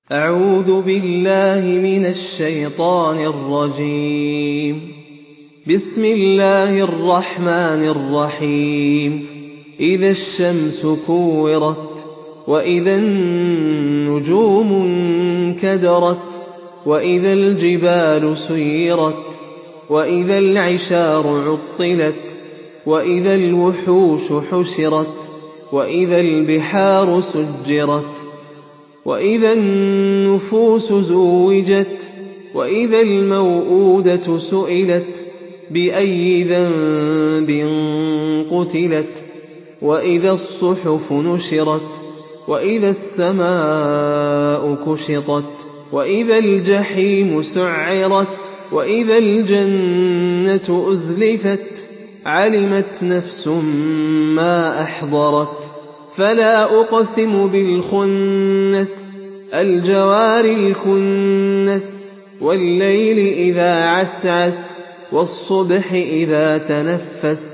أعوذ بالله من الشيطان الرجيم. بسم الله الرحمن الرحيم. إذا الشمس كورت، وإذا النجوم انكدرت، وإذا الجبال سيرت، وإذا العشار عطلت، وإذا الوحوش حشرت، وإذا البحار سجرت، وإذا النفوس زوجت، وإذا الموءودة سئلت بأي ذنب قتلت، وإذا الصحف نشرت، وإذا السماء كشطت، وإذا الجحيم سعرت، وإذا الجنة أزلفت. علمت نفس ما أحضرت. فلا أقسم بالخنس، الجوار الكنس، والليل إذا عسعس، والصبح إذا تنفس.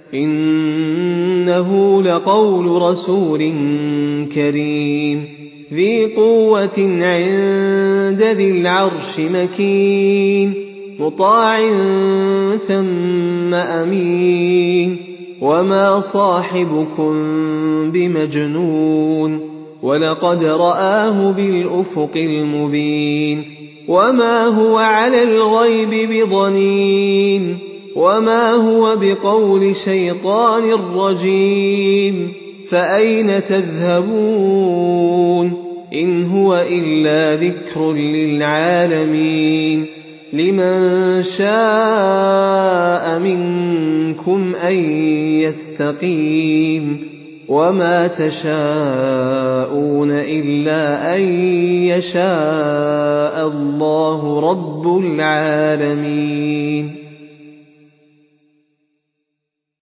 إنه لقول رسول كريم، ذي قوة عند ذي العرش مكين، مطاع ثم أمين. وما صاحبكم بمجنون، ولقد رآه بالأفق المبين. وما هو على الغيب بضنين، وما هو بقول شيطان رجيم. فأين تذهبون؟ إن هو إلا ذكر للعالمين. لمن شاء منكم أن يستقيم. وما تشاءون إلا أن يشاء الله رب العالمين.